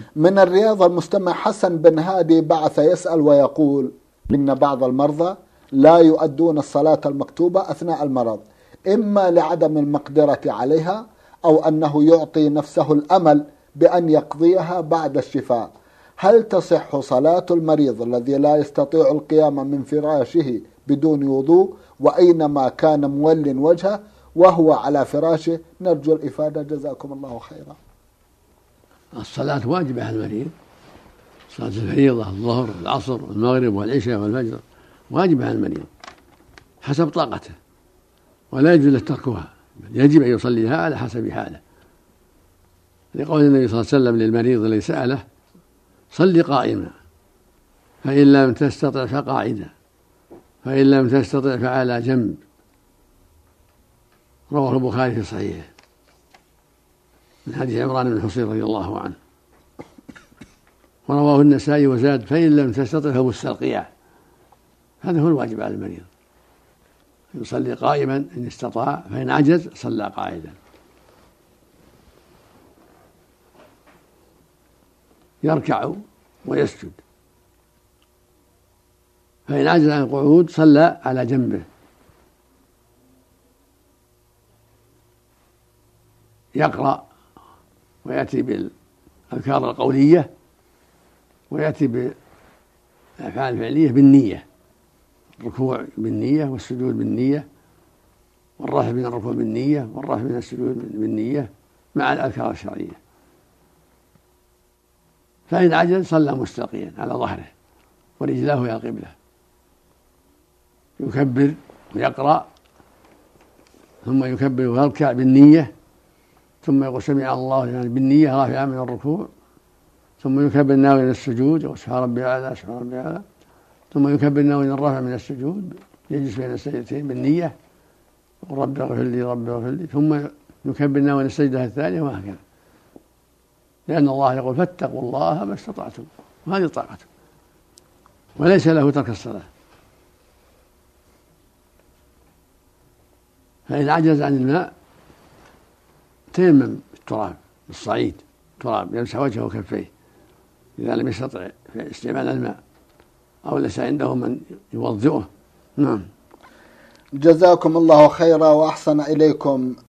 من الرياض المستمع حسن بن هادي بعث يسأل ويقول: إن بعض المرضى لا يؤدون الصلاة المكتوبة أثناء المرض، إما لعدم المقدرة عليها أو أنه يعطي نفسه الأمل بأن يقضيها بعد الشفاء. هل تصح صلاة المريض الذي لا يستطيع القيام من فراشه بدون وضوء وأينما كان مول وجهه وهو على فراشه؟ نرجو الإفادة جزاكم الله خيرا. الصلاة واجبة على المريض، صلاة الفريضة الظهر والعصر والمغرب والعشاء والفجر واجبة على المريض حسب طاقته، ولا يجوز تركها، يجب أن يصليها على حسب حاله، لقول النبي صلى الله عليه وسلم للمريض الذي سأله: صل قائما، فإن لم تستطع فقاعدا، فإن لم تستطع فعلى جنب. رواه البخاري في صحيحه من حديث عمران بن حصين رضي الله عنه، ورواه النسائي وزاد: فإن لم تستطع فمستلقيا. هذا هو الواجب على المريض، يصلي قائما إن استطاع، فإن عجز صلى قاعدا. يركع ويسجد، فإن عجز عن القعود صلى على جنبه. يقرأ ويأتي بالأذكار القولية ويأتي بالأفعال الفعلية بالنية، الركوع بالنية والسجود بالنية والرفع من الركوع بالنية والرفع من السجود بالنية مع الأذكار الشرعية. فإن عجز صلى مستلقيا على ظهره ورجلاه إلى القبلة، يكبر ويقرأ ثم يكبر ويركع بالنية، ثم يقول سمع الله لمن بالنية رافعا من الركوع، ثم يكبر ناويا من السجود وسبحان ربي الأعلى سبحان ربي الأعلى، ثم يكبر ناويا الرفع من السجود يجلس بين السجدتين بالنية يقول رب اغفر لي رب اغفر لي، ثم يكبر ناويا السجدة الثانية، وهكذا، لأن الله يقول فاتقوا الله ما استطعتم، وهذه طاقته، وليس له ترك الصلاة. فإن عجز عن الماء تيمم بالتراب بالصعيد، تراب يمسح وجهه وكفيه إذا لم يستطع استعمال الماء أو ليس عنده من يوضئه. نعم. جزاكم الله خيرا وأحسن إليكم.